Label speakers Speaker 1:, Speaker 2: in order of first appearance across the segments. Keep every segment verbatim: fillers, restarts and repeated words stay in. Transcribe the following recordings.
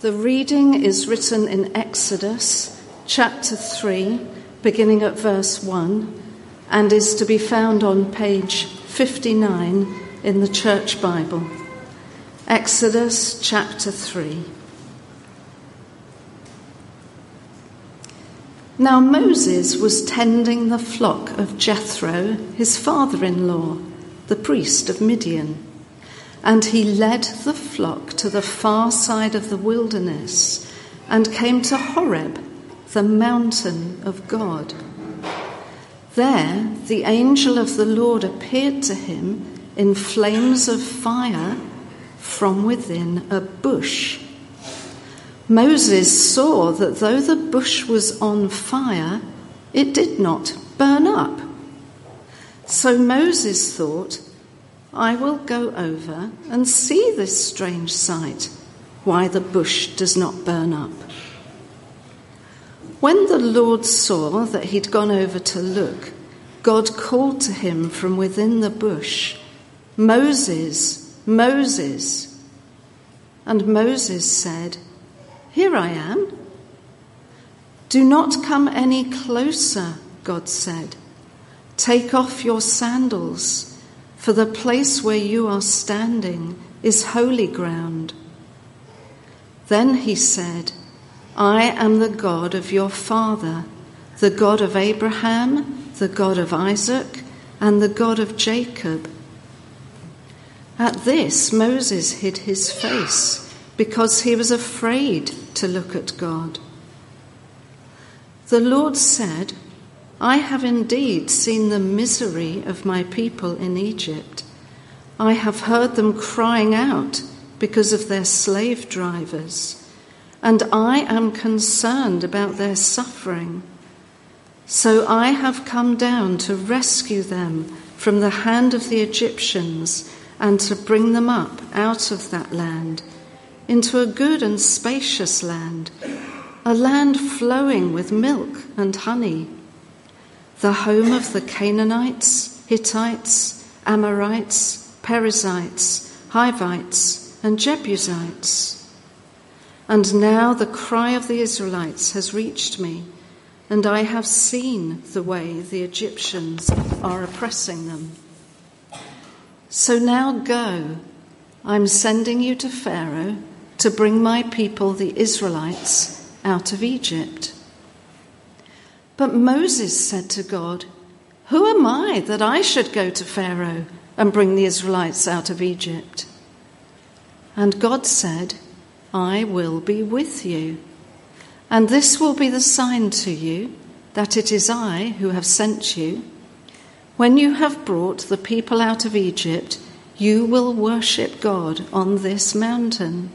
Speaker 1: The reading is written in Exodus chapter three, beginning at verse one, and is to be found on page fifty-nine in the Church Bible. Exodus chapter three. Now Moses was tending the flock of Jethro, his father-in-law, the priest of Midian. And he led the flock to the far side of the wilderness and came to Horeb, the mountain of God. There the angel of the Lord appeared to him in flames of fire from within a bush. Moses saw that though the bush was on fire, it did not burn up. So Moses thought, I will go over and see this strange sight, why the bush does not burn up. When the Lord saw that he'd gone over to look, God called to him from within the bush, Moses, Moses. And Moses said, Here I am. Do not come any closer, God said. Take off your sandals, for the place where you are standing is holy ground. Then he said, I am the God of your father, the God of Abraham, the God of Isaac, and the God of Jacob. At this, Moses hid his face because he was afraid to look at God. The Lord said, I have indeed seen the misery of my people in Egypt. I have heard them crying out because of their slave drivers, and I am concerned about their suffering. So I have come down to rescue them from the hand of the Egyptians and to bring them up out of that land into a good and spacious land, a land flowing with milk and honey, the home of the Canaanites, Hittites, Amorites, Perizzites, Hivites, and Jebusites. And now the cry of the Israelites has reached me, and I have seen the way the Egyptians are oppressing them. So now go, I'm sending you to Pharaoh to bring my people, the Israelites, out of Egypt. But Moses said to God, Who am I that I should go to Pharaoh and bring the Israelites out of Egypt? And God said, I will be with you. And this will be the sign to you that it is I who have sent you. When you have brought the people out of Egypt, you will worship God on this mountain.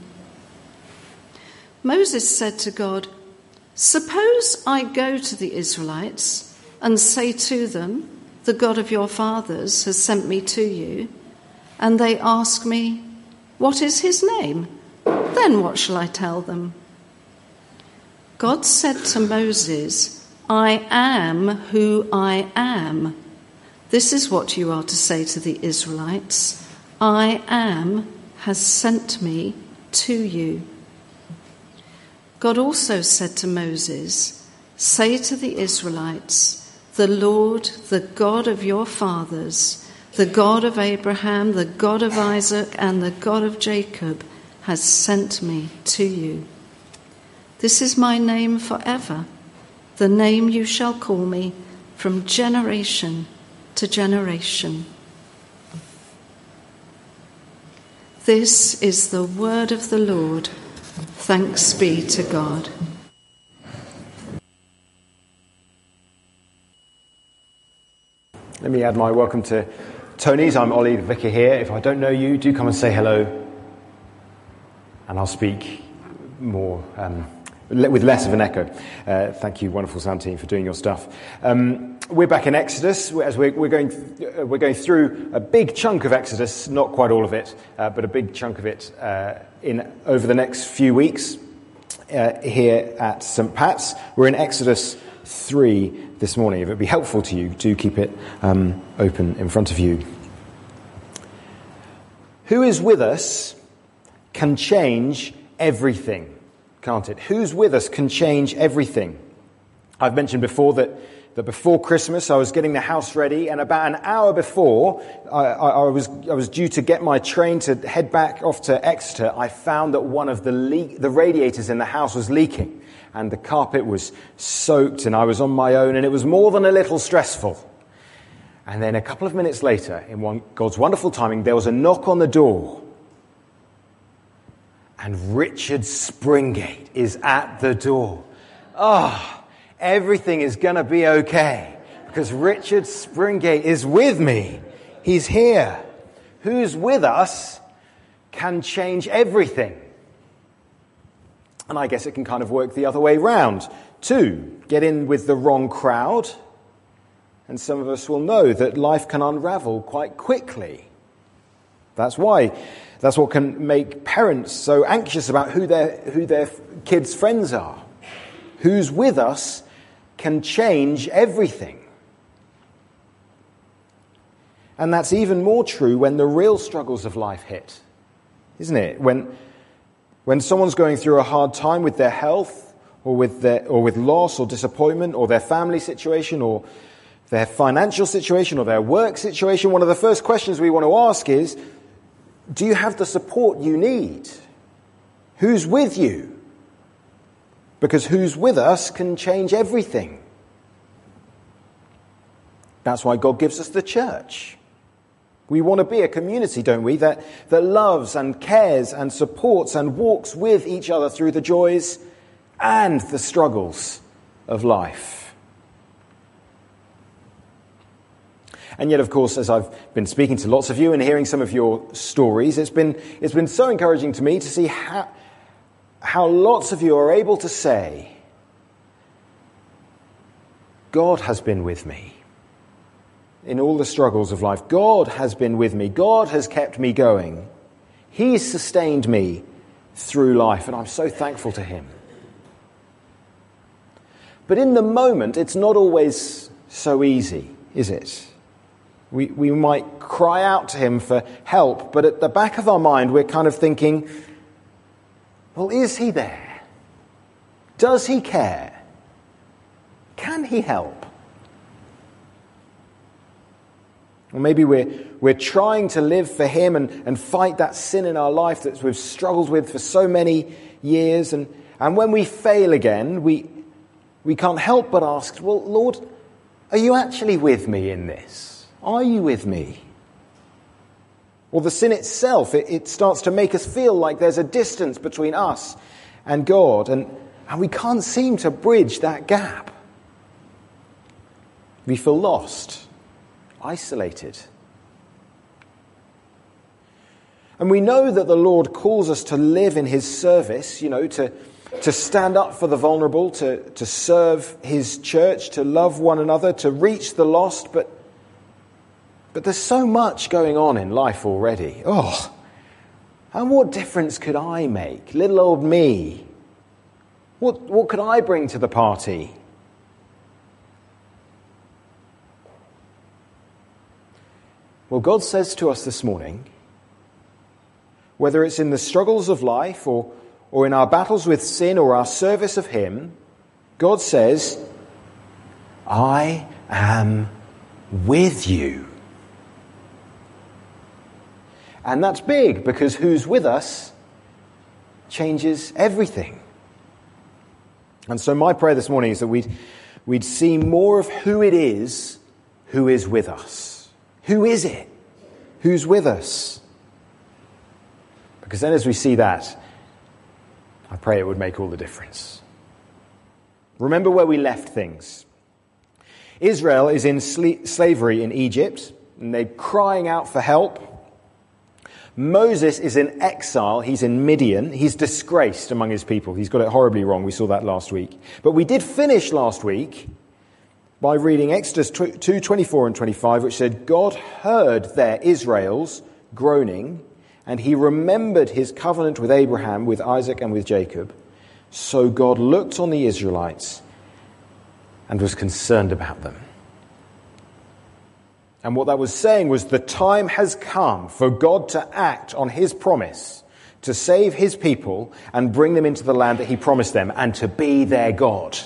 Speaker 1: Moses said to God, Suppose I go to the Israelites and say to them, The God of your fathers has sent me to you, and they ask me, What is his name? Then what shall I tell them? God said to Moses, I am who I am. This is what you are to say to the Israelites. I am has sent me to you. God also said to Moses, Say to the Israelites, The Lord, the God of your fathers, the God of Abraham, the God of Isaac, and the God of Jacob, has sent me to you. This is my name forever, the name you shall call me from generation to generation. This is the word of the Lord. Thanks be to God.
Speaker 2: Let me add my welcome to Tony's. I'm Ollie, the vicar here. If I don't know you, do come and say hello, and I'll speak more um, with less of an echo. Uh, thank you, wonderful sound team, for doing your stuff. Um, we're back in Exodus, as we're, we're going th- we're going through a big chunk of Exodus, not quite all of it, uh, but a big chunk of it uh, in over the next few weeks uh, here at Saint Pat's. We're in Exodus three this morning. If it would be helpful to you, do keep it um, open in front of you. Who is with us can change everything. can't it? Who's with us can change everything. I've mentioned before that, that before Christmas I was getting the house ready, and about an hour before I, I, I was I was due to get my train to head back off to Exeter, I found that one of the leak, the radiators in the house was leaking, and the carpet was soaked, and I was on my own, and it was more than a little stressful. And then a couple of minutes later, in one, God's wonderful timing, there was a knock on the door. And Richard Springate is at the door. Oh, everything is going to be okay, because Richard Springate is with me. He's here. Who's with us can change everything. And I guess it can kind of work the other way round too. Get in with the wrong crowd, and some of us will know that life can unravel quite quickly. That's why, that's what can make parents so anxious about who their who their kids' friends are. Who's with us can change everything. And that's even more true when the real struggles of life hit, isn't it? When when someone's going through a hard time with their health, or with their or with loss or disappointment, or their family situation, or their financial situation, or their work situation, one of the first questions we want to ask is, do you have the support you need? Who's with you? Because who's with us can change everything. That's why God gives us the church. We want to be a community, don't we, that, that loves and cares and supports and walks with each other through the joys and the struggles of life. And yet, of course, as I've been speaking to lots of you and hearing some of your stories, it's been it's been so encouraging to me to see how, how lots of you are able to say, God has been with me in all the struggles of life. God has been with me. God has kept me going. He's sustained me through life, and I'm so thankful to him. But in the moment, it's not always so easy, is it? We we might cry out to him for help, but at the back of our mind, we're kind of thinking, well, is he there? Does he care? Can he help? Or maybe we're, we're trying to live for him and, and fight that sin in our life that we've struggled with for so many years. And, and when we fail again, we, we can't help but ask, well, Lord, are you actually with me in this? Are you with me? Well, the sin itself, it, it starts to make us feel like there's a distance between us and God, and, and we can't seem to bridge that gap. We feel lost, isolated. And we know that the Lord calls us to live in his service, you know, to, to stand up for the vulnerable, to, to serve his church, to love one another, to reach the lost, but But there's so much going on in life already. Oh, and what difference could I make? Little old me. What, what could I bring to the party? Well, God says to us this morning, whether it's in the struggles of life or, or in our battles with sin or our service of him, God says, I am with you. And that's big, because who's with us changes everything. And so my prayer this morning is that we'd, we'd see more of who it is who is with us. Who is it? Who's with us? Because then as we see that, I pray it would make all the difference. Remember where we left things. Israel is in sl- slavery in Egypt, and they're crying out for help. Moses is in exile. He's in Midian. He's disgraced among his people. He's got it horribly wrong. We saw that last week. But we did finish last week by reading Exodus two, twenty-four and twenty-five, which said, God heard their, Israel's, groaning, and he remembered his covenant with Abraham, with Isaac, and with Jacob. So God looked on the Israelites and was concerned about them. And what that was saying was the time has come for God to act on his promise to save his people and bring them into the land that he promised them, and to be their God.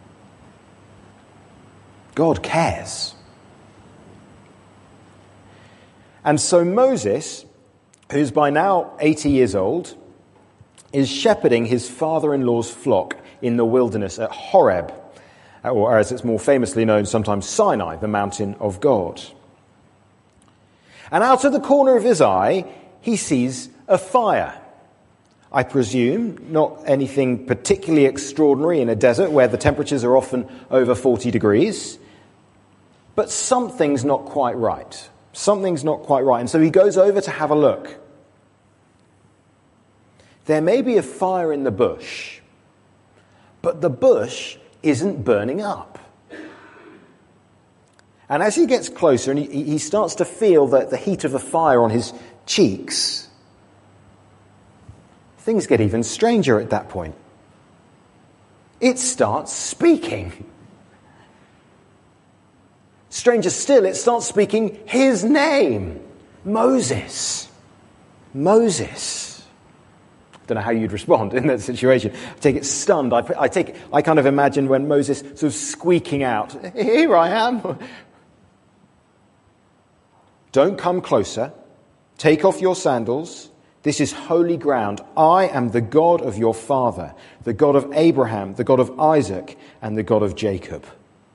Speaker 2: God cares. And so Moses, who's by now eighty years old, is shepherding his father-in-law's flock in the wilderness at Horeb, or as it's more famously known sometimes, Sinai, the mountain of God. And out of the corner of his eye, he sees a fire. I presume not anything particularly extraordinary in a desert where the temperatures are often over forty degrees, but something's not quite right. Something's not quite right. And so he goes over to have a look. There may be a fire in the bush, but the bush isn't burning up. And as he gets closer and he, he starts to feel the, the heat of the fire on his cheeks, things get even stranger at that point. It starts speaking. Stranger still, it starts speaking his name, Moses. Moses. I don't know how you'd respond in that situation. I take it stunned. I, I take. I kind of imagine when Moses sort of squeaking out, "Here I am." Don't come closer. Take off your sandals. This is holy ground. I am the God of your father, the God of Abraham, the God of Isaac, and the God of Jacob.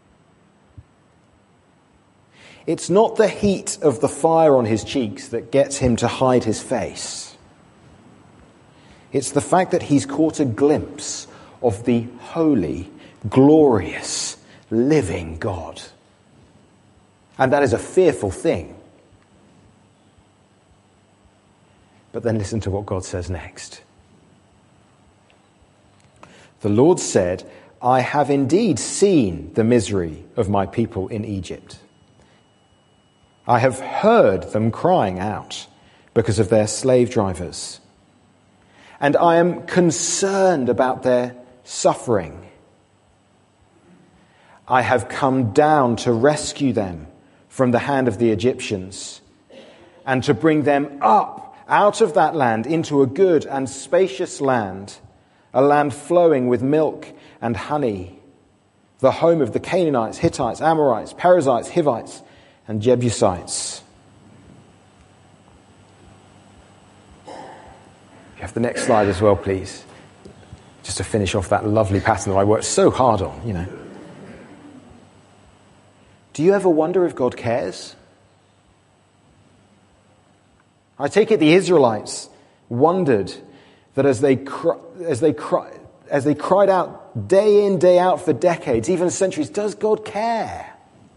Speaker 2: It's not the heat of the fire on his cheeks that gets him to hide his face. It's the fact that he's caught a glimpse of the holy, glorious, living God. And that is a fearful thing. But then listen to what God says next. The Lord said, I have indeed seen the misery of my people in Egypt. I have heard them crying out because of their slave drivers. And I am concerned about their suffering. I have come down to rescue them from the hand of the Egyptians and to bring them up out of that land into a good and spacious land, a land flowing with milk and honey, the home of the Canaanites, Hittites, Amorites, Perizzites, Hivites, and Jebusites. You have the next slide as well, please. Just to finish off that lovely pattern that I worked so hard on, you know. Do you ever wonder if God cares? I take it the Israelites wondered that as they cry, as they cry, as they cried out day in, day out for decades, even centuries, does God care?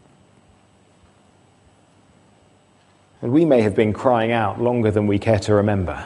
Speaker 2: And we may have been crying out longer than we care to remember.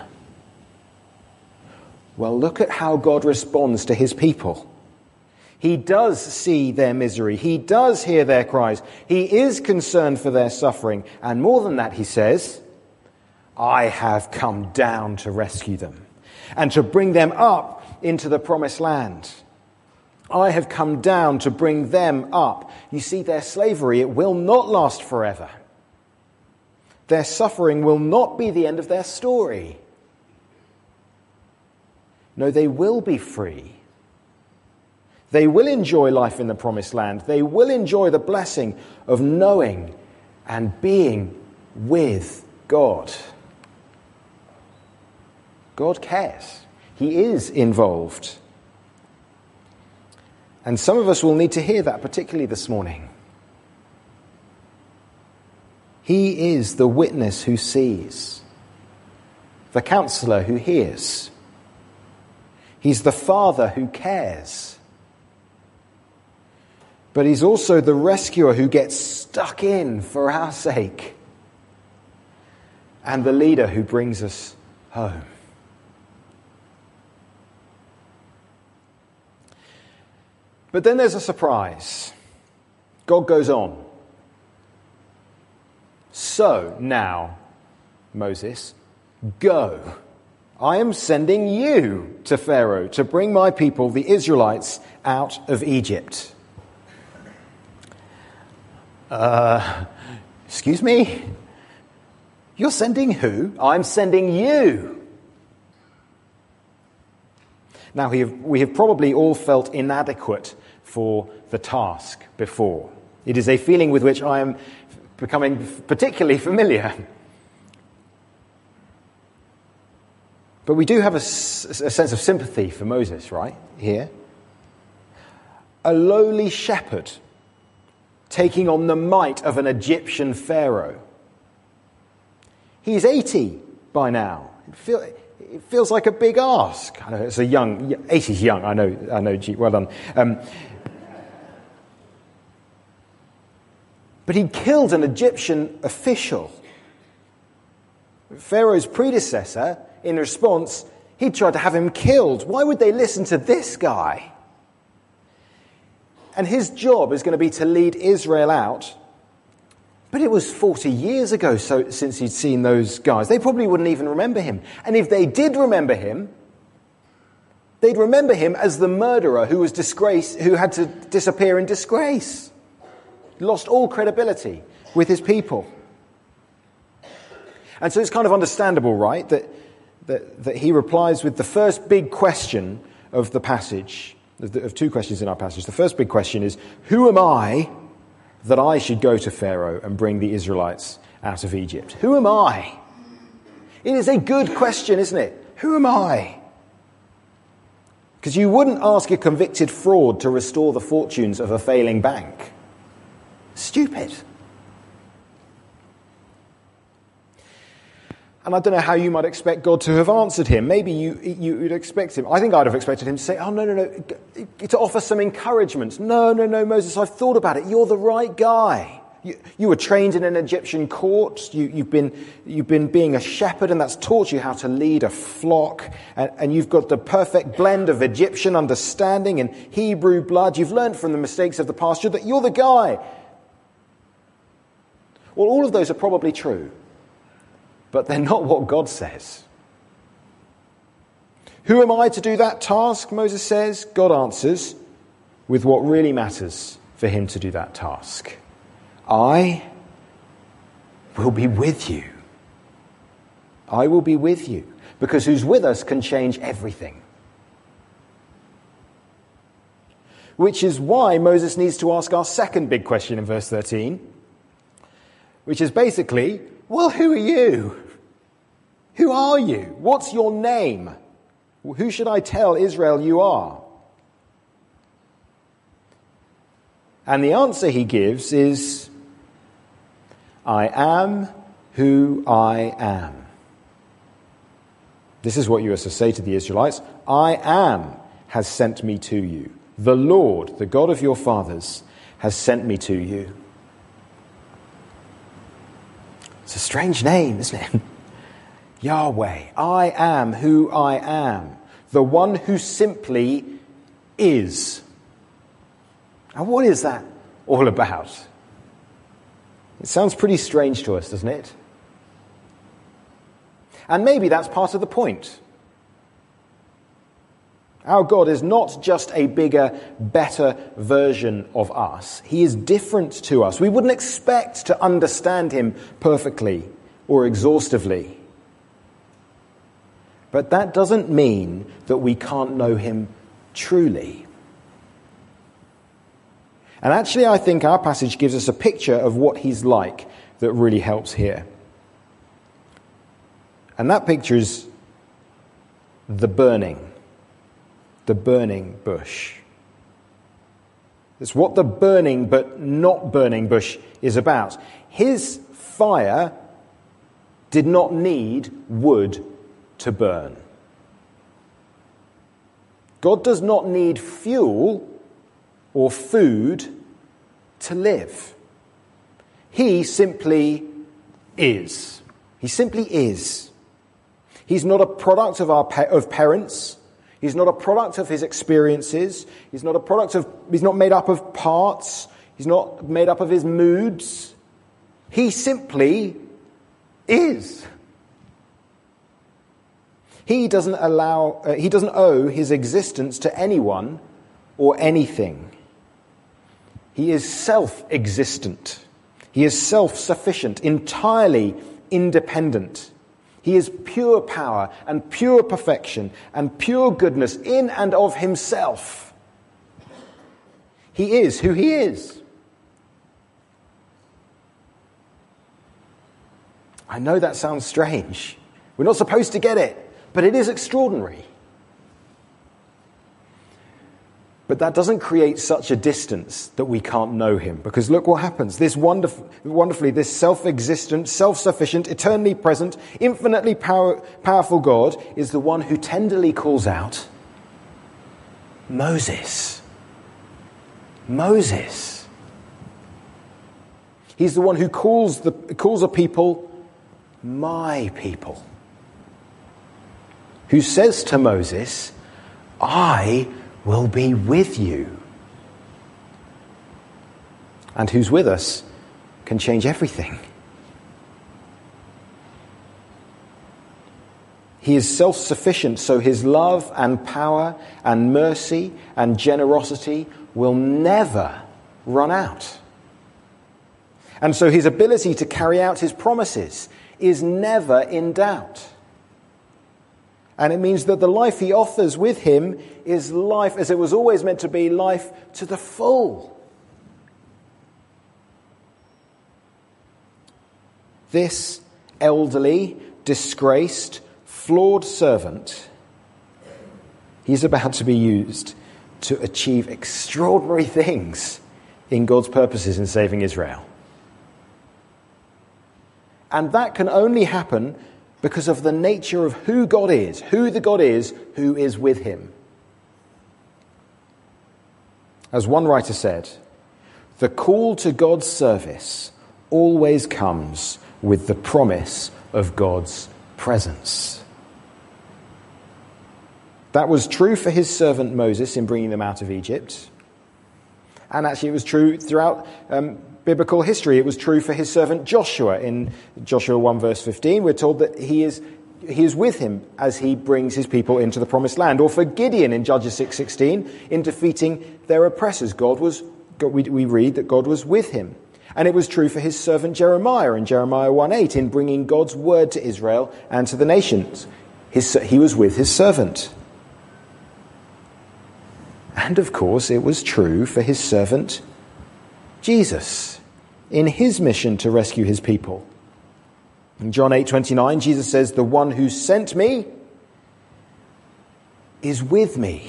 Speaker 2: Well, look at how God responds to his people. He does see their misery. He does hear their cries. He is concerned for their suffering. And more than that, he says, I have come down to rescue them and to bring them up into the promised land. I have come down to bring them up. You see, their slavery, it will not last forever. Their suffering will not be the end of their story. No, they will be free. They will enjoy life in the promised land. They will enjoy the blessing of knowing and being with God. God cares. He is involved. And some of us will need to hear that, particularly this morning. He is the witness who sees, the counselor who hears. He's the father who cares. But he's also the rescuer who gets stuck in for our sake. And the leader who brings us home. But then there's a surprise. God goes on. So now, Moses, go. I am sending you to Pharaoh to bring my people, the Israelites, out of Egypt. Uh, excuse me? You're sending who? I'm sending you. Now, we have, we have probably all felt inadequate for the task before. It is a feeling with which I am becoming particularly familiar. But we do have a, a sense of sympathy for Moses, right, here. A lowly shepherd taking on the might of an Egyptian pharaoh. He's eighty by now. It, feel, it feels like a big ask. I know it's a young, eighty's young, I know, I know, gee, well done. Um, but he killed an Egyptian official. Pharaoh's predecessor, in response, he tried to have him killed. Why would they listen to this guy? And his job is going to be to lead Israel out. But it was forty years ago so, since he'd seen those guys. They probably wouldn't even remember him. And if they did remember him, they'd remember him as the murderer who was disgraced, who had to disappear in disgrace. Lost all credibility with his people. And so it's kind of understandable, right, that, that, that he replies with the first big question of the passage. Of two questions in our passage. The first big question is, who am I that I should go to Pharaoh and bring the Israelites out of Egypt? Who am I? It is a good question, isn't it? Who am I? Because you wouldn't ask a convicted fraud to restore the fortunes of a failing bank. Stupid. And I don't know how you might expect God to have answered him. Maybe you, you would expect him. I think I'd have expected him to say, oh, no, no, no, to offer some encouragement. No, no, no, Moses, I've thought about it. You're the right guy. You, you were trained in an Egyptian court. You, you've been, you've been being a shepherd, and that's taught you how to lead a flock. And, and you've got the perfect blend of Egyptian understanding and Hebrew blood. You've learned from the mistakes of the past. You're the, you're the guy. Well, all of those are probably true. But they're not what God says. Who am I to do that task, Moses says? God answers with what really matters for him to do that task. I will be with you. I will be with you. Because who's with us can change everything. Which is why Moses needs to ask our second big question in verse thirteen. Which is basically, well, who are you? Who are you? What's your name? Who should I tell Israel you are? And the answer he gives is, I am who I am. This is what you are to say to the Israelites. I am has sent me to you. The Lord, the God of your fathers, has sent me to you. It's a strange name, isn't it? Yahweh, I am who I am, the one who simply is. And what is that all about? It sounds pretty strange to us, doesn't it? And maybe that's part of the point. Our God is not just a bigger, better version of us. He is different to us. We wouldn't expect to understand him perfectly or exhaustively. But that doesn't mean that we can't know him truly. And actually, I think our passage gives us a picture of what he's like that really helps here. And that picture is the burning, the burning bush. It's what the burning but not burning bush is about. His fire did not need wood to burn. God does not need fuel or food to live. He simply is. He simply is. He's not a product of our pa- of parents. He's not a product of his experiences. He's not a product of. He's not made up of parts. He's not made up of his moods. He simply is. He doesn't allow, uh, he doesn't owe his existence to anyone or anything. He is self-existent. He is self-sufficient, entirely independent. He is pure power and pure perfection and pure goodness in and of himself. He is who he is. I know that sounds strange. We're not supposed to get it, but it is extraordinary. But that doesn't create such a distance that we can't know him. Because look what happens. This wonderful, wonderfully, this self-existent, self-sufficient, eternally present, infinitely power, powerful God is the one who tenderly calls out, Moses. Moses. He's the one who calls the calls a people, my people. Who says to Moses, I will be with you. And who's with us can change everything. He is self-sufficient, so his love and power and mercy and generosity will never run out. And so his ability to carry out his promises is never in doubt. And it means that the life he offers with him is life as it was always meant to be, life to the full. This elderly, disgraced, flawed servant, he's about to be used to achieve extraordinary things in God's purposes in saving Israel. And that can only happen because of the nature of who God is, who the God is who is with him. As one writer said, the call to God's service always comes with the promise of God's presence. That was true for his servant Moses in bringing them out of Egypt. And actually it was true throughout um, biblical history. It was true for his servant Joshua. In Joshua one verse fifteen, we're told that he is he is with him as he brings his people into the promised land. Or for Gideon in Judges six sixteen, in defeating their oppressors, God was God, we, we read that God was with him. And it was true for his servant Jeremiah in Jeremiah one eight, in bringing God's word to Israel and to the nations. His, he was with his servant. And of course, it was true for his servant Jesus in his mission to rescue his people. In John eight twenty-nine, Jesus says, the one who sent me is with me.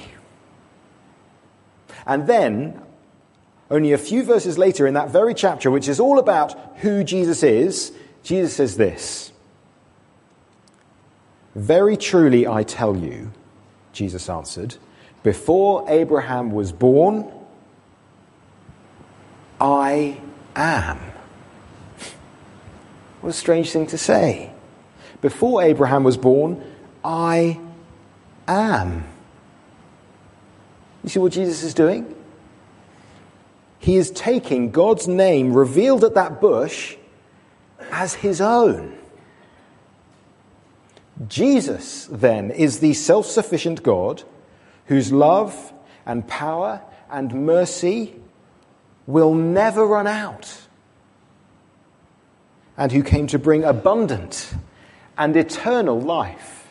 Speaker 2: And then, only a few verses later in that very chapter, which is all about who Jesus is, Jesus says this, very truly I tell you, Jesus answered, before Abraham was born, I am. What a strange thing to say. Before Abraham was born, I am. You see what Jesus is doing? He is taking God's name revealed at that bush as his own. Jesus, then, is the self-sufficient God whose love and power and mercy will never run out, and who came to bring abundant and eternal life.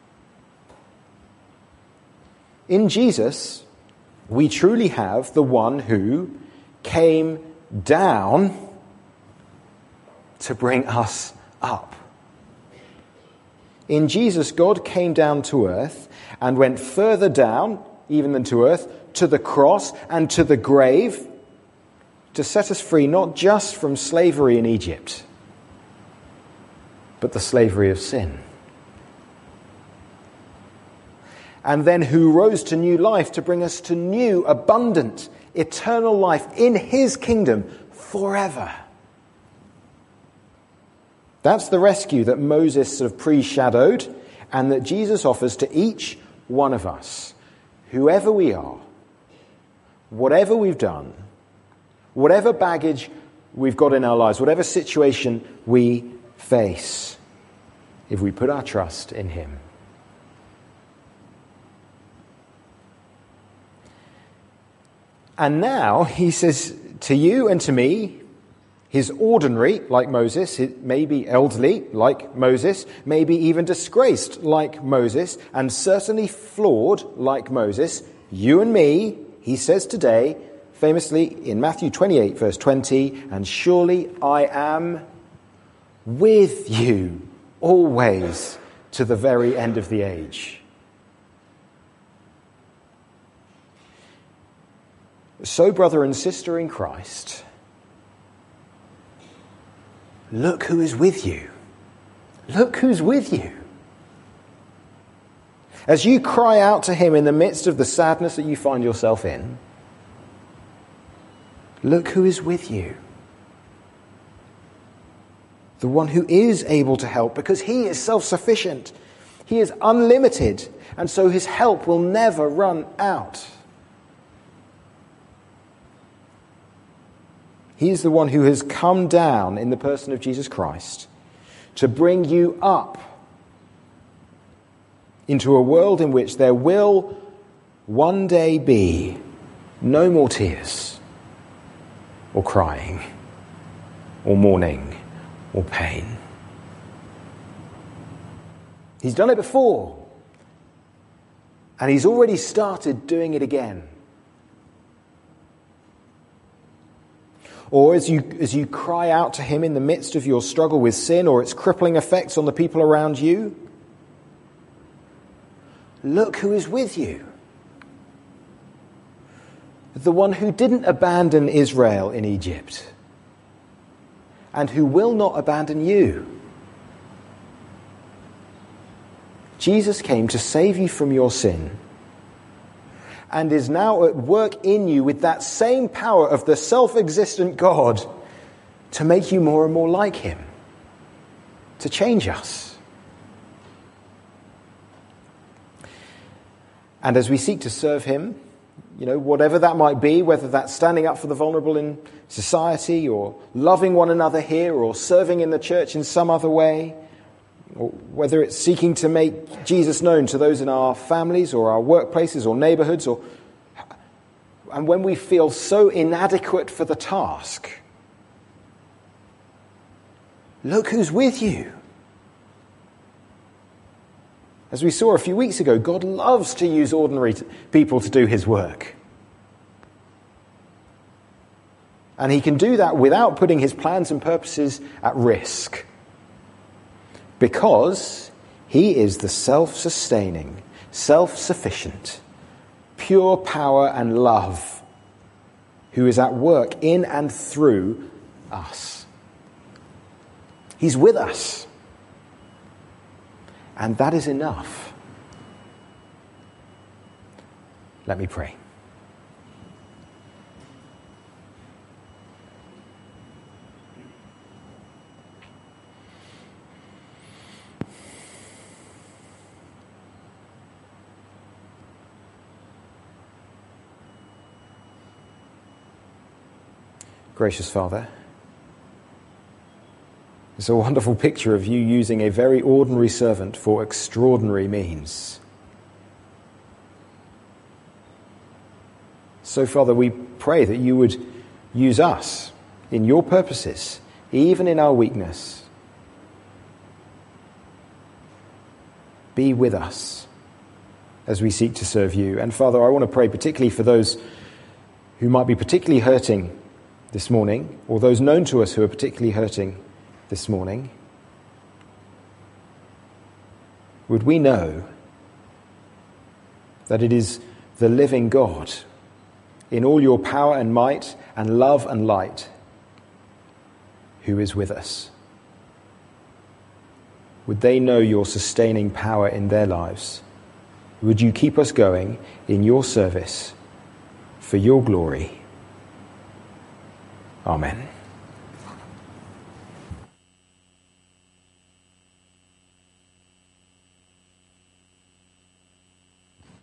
Speaker 2: In Jesus, we truly have the one who came down to bring us up. In Jesus, God came down to earth and went further down, even than to earth, to the cross and to the grave, to set us free not just from slavery in Egypt, but the slavery of sin. And then who rose to new life to bring us to new, abundant, eternal life in his kingdom forever. That's the rescue that Moses sort of pre-shadowed and that Jesus offers to each one of us, whoever we are, whatever we've done, whatever baggage we've got in our lives, whatever situation we face, if we put our trust in him. And now he says to you and to me, He's ordinary, like Moses, maybe elderly, like Moses, maybe even disgraced, like Moses, and certainly flawed, like Moses. You and me, he says today, famously in Matthew twenty-eight, verse twenty, and surely I am with you always to the very end of the age. So, brother and sister in Christ, look who is with you. Look who's with you. As you cry out to him in the midst of the sadness that you find yourself in, look who is with you. The one who is able to help, because he is self-sufficient. He is unlimited, and so his help will never run out. He is the one who has come down in the person of Jesus Christ to bring you up into a world in which there will one day be no more tears or crying or mourning or pain. He's done it before, and he's already started doing it again. Or as you as you cry out to him in the midst of your struggle with sin or its crippling effects on the people around you, look who is with you. The one who didn't abandon Israel in Egypt and who will not abandon you. Jesus came to save you from your sin and is now at work in you with that same power of the self-existent God to make you more and more like him, to change us. And as we seek to serve him, you know, whatever that might be, whether that's standing up for the vulnerable in society or loving one another here or serving in the church in some other way, or whether it's seeking to make Jesus known to those in our families or our workplaces or neighborhoods, or and when we feel so inadequate for the task, look who's with you. As we saw a few weeks ago, God loves to use ordinary people to do his work. And he can do that without putting his plans and purposes at risk. Because he is the self-sustaining, self-sufficient, pure power and love who is at work in and through us. He's with us. And that is enough. Let me pray. Gracious Father, it's a wonderful picture of you using a very ordinary servant for extraordinary means. So, Father, we pray that you would use us in your purposes, even in our weakness. Be with us as we seek to serve you. And, Father, I want to pray particularly for those who might be particularly hurting this morning, or those known to us who are particularly hurting this morning. Would we know that it is the living God, in all your power and might and love and light, who is with us? Would they know your sustaining power in their lives? Would you keep us going in your service for your glory? Amen.